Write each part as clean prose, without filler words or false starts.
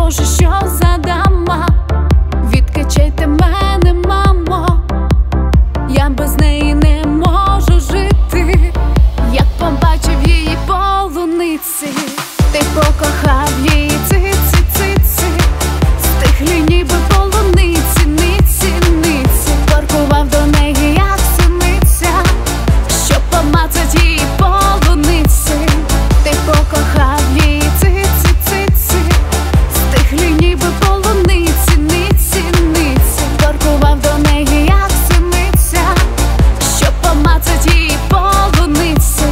Боже, що за дама? Відкачайте мене, мамо, я без неї не можу жити. Як побачив її полуниці, ти покохав її циці-циці. Стихлі ніби полуниці, ниці-ниці. Торкував до неї, як синиця, щоб помацать її полуниці. Ти покохав її циці-циці. Стихлі ніби полуниці, ниці-ниці. Торкував до неї, як синиця, щоб помацать її полуниці.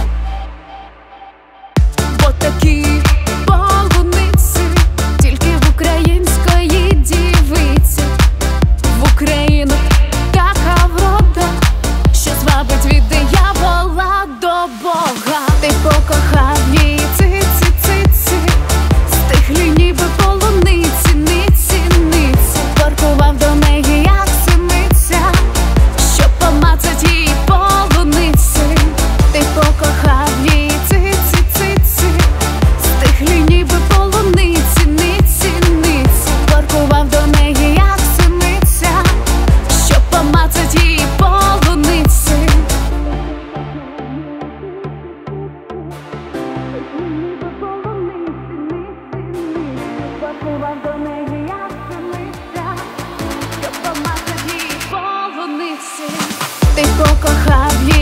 Бо такі полуниці тільки в української дівиці. В Україну така врода, що звабить від диявола до Бога. Ти покохав її циці-циці. Стихлі ніби полуниці, ниці-ниці. Торкував до неї, як синиця, щоб помацать її полуниці. Ти покохав її циці-циці. Стихлі ніби полуниці, ниці-ниці. Торкував до неї, як синиця, щоб помацать її полуниці. Торкував до неї, як синиця, щоб помацать її полуниці. Ти покохав її